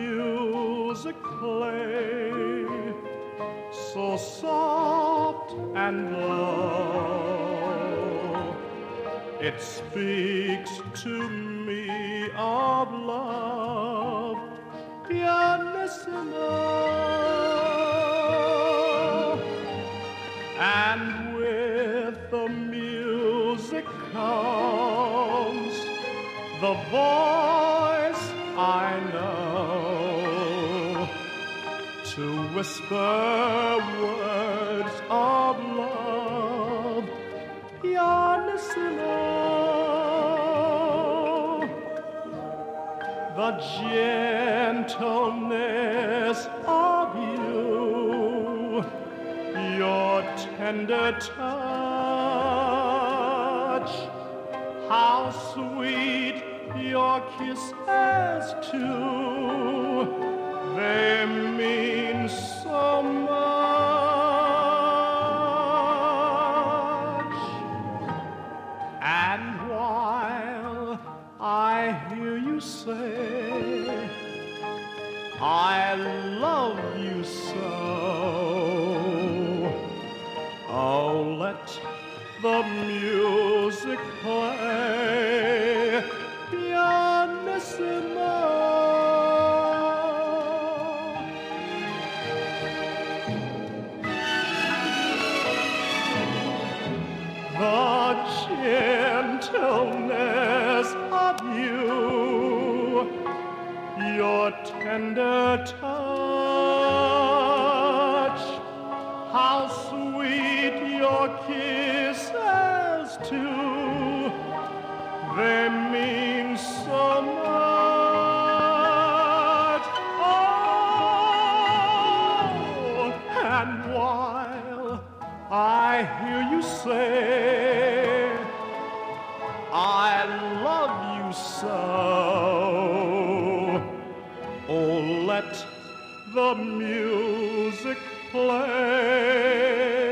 music play, so soft and low. It speaks to me of love, pianissimo. And with the music comes the voice I know, to whisper words of love, pianissimo. The gentleness of you, your tender touch, how sweet your kisses too, they mean so much. And while I hear you say, I love you so, oh, let the music play, pianissimo. The gentleness of you, your tender touch, how sweet your kisses too, they mean so much. Oh, and while I hear you say, I love you so, oh, let the music play.